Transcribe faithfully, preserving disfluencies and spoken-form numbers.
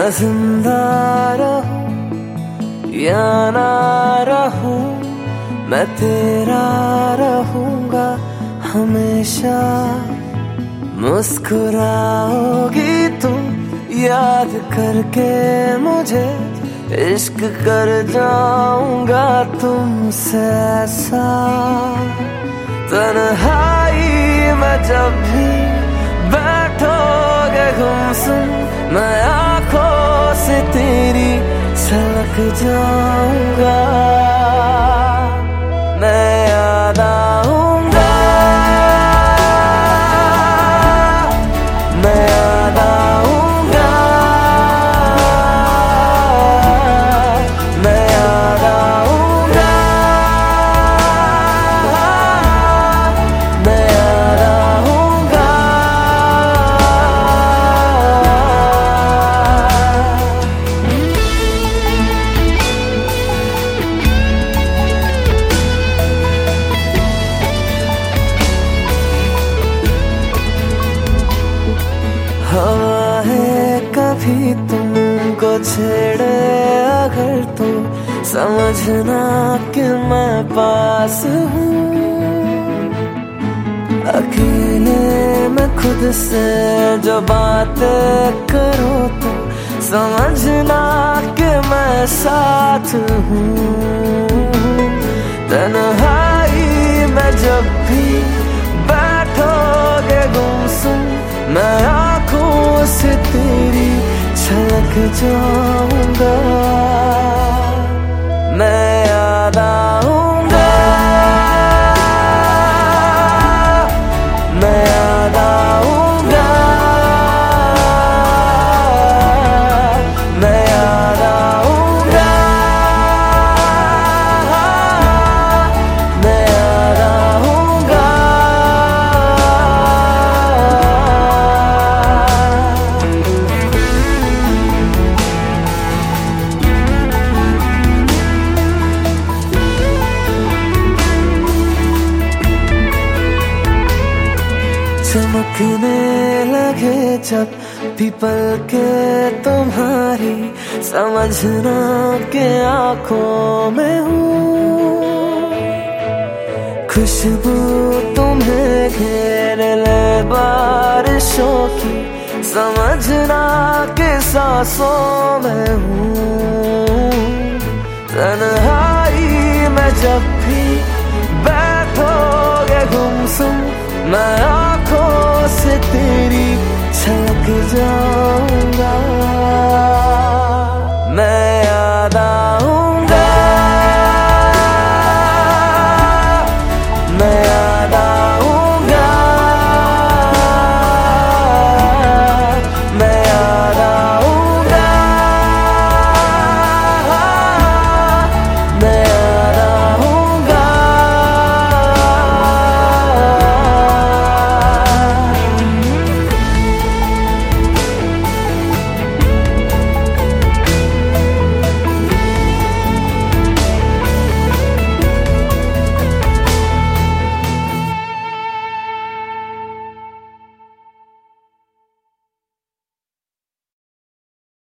मैं जिंदा रहूं या ना रहूं, मैं तेरा रहूंगा हमेशा। मुस्कुराओगी तुम याद करके मुझे, इश्क कर जाऊंगा तुमसे ऐसा। तन्हाई में जब भी बैठोगे गुमसुम, मैं आंखों से तेरी छलक जाऊंगा। मैं याद आऊंगा, मैं याद आऊंगा, मैं याद आऊंगा, मैं याद आऊंगा। हवा है कभी तुमको छेड़े अगर तो समझना कि मैं पास हूँ। अकेले में खुद से जो बातें करो तो समझना कि मैं साथ हूँ। तन्हाई में जब भी बैठोगे गुमसुम, मैं आंखों से तेरी छलक जाऊंगा। मैं याद आऊंगा, मैं याद आऊंगा, मैं याद आऊंगा, मैं याद आऊंगा। चमकने लगे जब भी पलके तुम्हारी, समझना के आंखों में हूँ। खुशबू तुम्हें घेर ले बारिशों की, समझना के सांसों में हूँ। तन्हाई में जब भी बैठोगे गुमसुम, मैं आंखों से तेरी छलक जाऊंगा।